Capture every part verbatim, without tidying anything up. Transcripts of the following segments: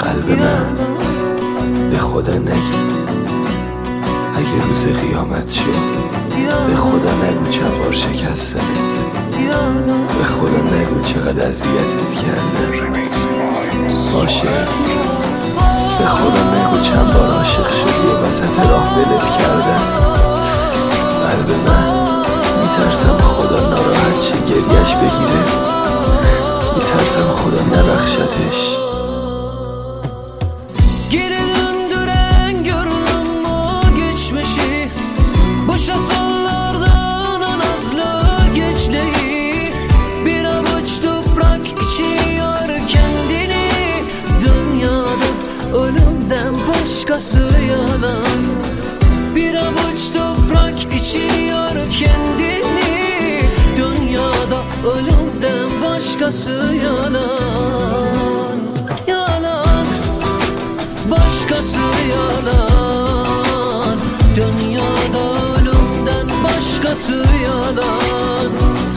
قلب من به خدا نگی اگه روز قیامت شد، به خدا نگو چند بار شکستنت، به خدا نگو چقدر اذیتت کردم. باشه، به خدا نگو چند بار عاشق شدی و وسط راه ولت کردم. قلب من میترسم خدا ناراحت شه گریش بگیره، میترسم خدا نبخشتش. Başkası yalan, bir avuç toprak içiyor kendini. Dünyada ölümden başkası yalan. Yalan, başkası yalan. Dünyada ölümden başkası yalan.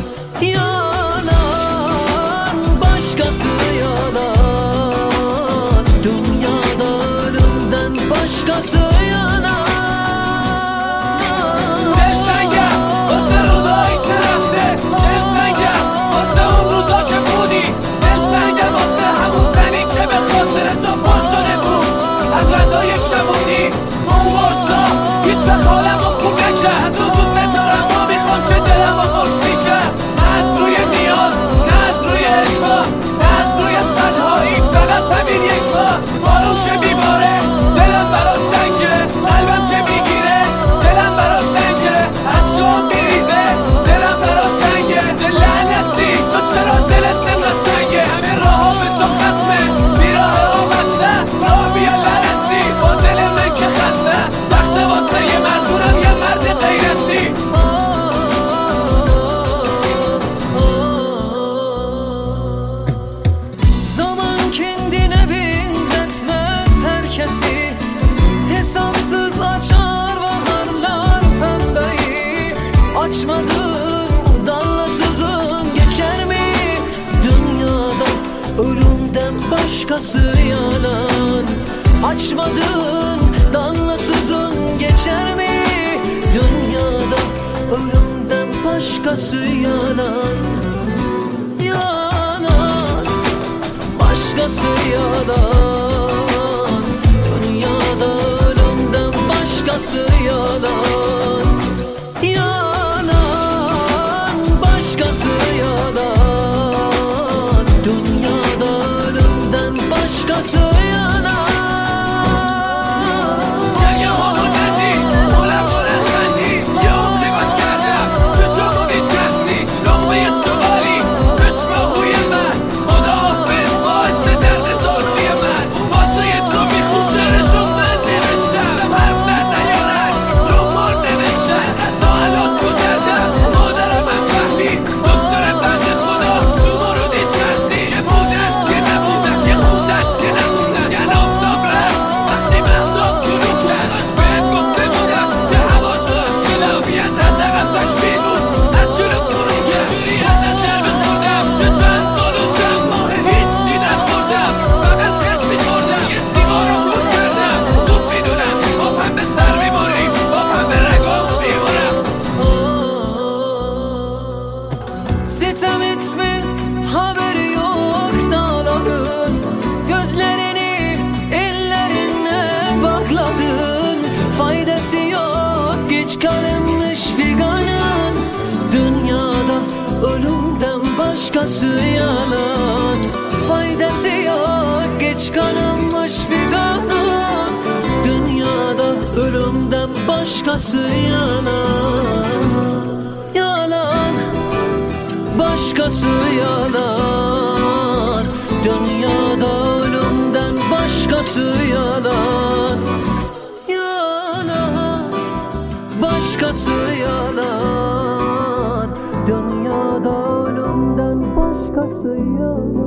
Yalan, başkası yalan. Başkası yalan. دل سنگه واسه روزایی که رفته، دل سنگه واسه اون روزا که بودی، دل سنگه واسه همون زنی که به خاطر تو پا شده بود از رندای شبونی. اون ورسا هیچ وقت حالمو خوب نکرد، از اون دوست دارم ما میخوام که دلمو قرص میکرد. نه از روی نیاز، نه از روی اجبار، نه از روی تنهایی، فقط همین یک بار. بارون که میباره دلم برات سنگه، قلبم که میگیره دلم برات سنگه، اشکام میریزه دلم برات سنگه. دل لعنتی تو چرا دلت انقدر سنگه؟ همه راه ها به تو ختمه، بیراه ها بسته، راه بیا لعنتی با دل من که خسته. سخته واسه یه مردونم یه مرد غیرتی. Zaman kendine benzetmez herkesi, hesapsız açar baharlar pembeyi. Açmadığın dalla sözün geçer mi? Dünyada ölümden başkası yalan. Açmadığın dalla sözün geçer mi? Dünyada ölümden başkası yalan. Yalan, başkası yalan. Dünyada ölümden başkası yalan. Yalan, başkası yalan. Dünyada ölümden başkası yalan. اگه همون ندی بلند بلند خندی، یه هم نگاه کردم چشمو می‌چستی، لقمه سوالی چشم روی من. خدا حافظ باعث درد زانوی من، واسه تو میخون شعرشو من نوشتم. حرف در نیارن رو مار نوشتن، حتی هنوز تو دردم مادرم هم فهمید. دکتر بنده خدا تو مورد چستی، یه بودن یه نبودن، یه خوندن یه نخوندن. یه آفتاب رفت وقتی مهتاب طلوع کرد، داشت بهت گفته بودم که هواش داشت لافیت از عقب تشبیه بود، از جلو فرو کرد. جوری ازت جرمه خوردم که چند سال و چند ماه هیچی نخوردم، فقط قش میخوردم، یه سیگار رو خود کردم. خوب میدونم با پن به سر میبریم، با پن به رگام میبرم. Sitem etme, haberi yok dağların. Gözlerini ellerine bakladın. Faydası yok geç kalınmış figanın. Dünyada ölümden başkası yalan. Faydası yok geç kalınmış figanın. Dünyada ölümden başkası yalan. Yalan, başkası yalan. Dünyada ölümden başkası yalan. Yalan, başkası yalan. Dünyada ölümden başkası yalan.